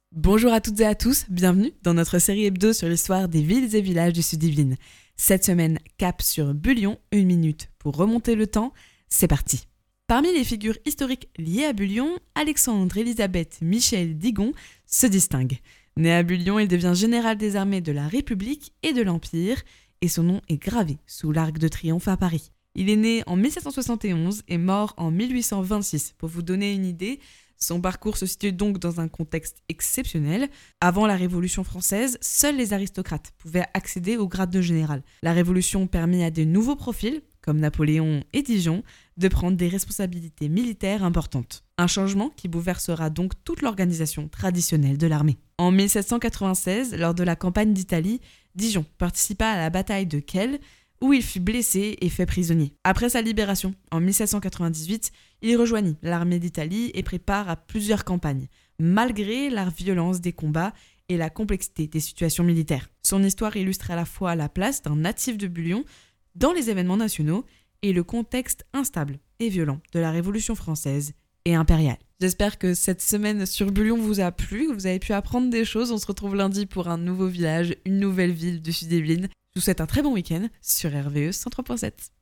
Bonjour à toutes et à tous, bienvenue dans notre série hebdo sur l'histoire des villes et villages du sud Yvelines. Cette semaine, cap sur Bullion, 1 minute pour remonter le temps, c'est parti. Parmi les figures historiques liées à Bullion, Alexandre-Élisabeth Michel d'Igon se distingue. Né à Bullion, il devient général des armées de la République et de l'Empire, et son nom est gravé sous l'Arc de Triomphe à Paris. Il est né en 1771 et mort en 1826. Pour vous donner une idée, son parcours se situe donc dans un contexte exceptionnel. Avant la Révolution française, seuls les aristocrates pouvaient accéder au grade de général. La Révolution permit à de nouveaux profils, comme Napoléon et Dijon, de prendre des responsabilités militaires importantes. Un changement qui bouleversera donc toute l'organisation traditionnelle de l'armée. En 1796, lors de la campagne d'Italie, Dijon participa à la bataille de Kehl, où il fut blessé et fait prisonnier. Après sa libération, en 1798, il rejoignit l'armée d'Italie et prit part à plusieurs campagnes, malgré la violence des combats et la complexité des situations militaires. Son histoire illustre à la fois la place d'un natif de Bullion dans les événements nationaux et le contexte instable et violent de la Révolution française et impériale. J'espère que cette semaine sur Bullion vous a plu, que vous avez pu apprendre des choses. On se retrouve lundi pour un nouveau village, une nouvelle ville du Sud-Yvelines. Je vous souhaite un très bon week-end sur RVE 103.7.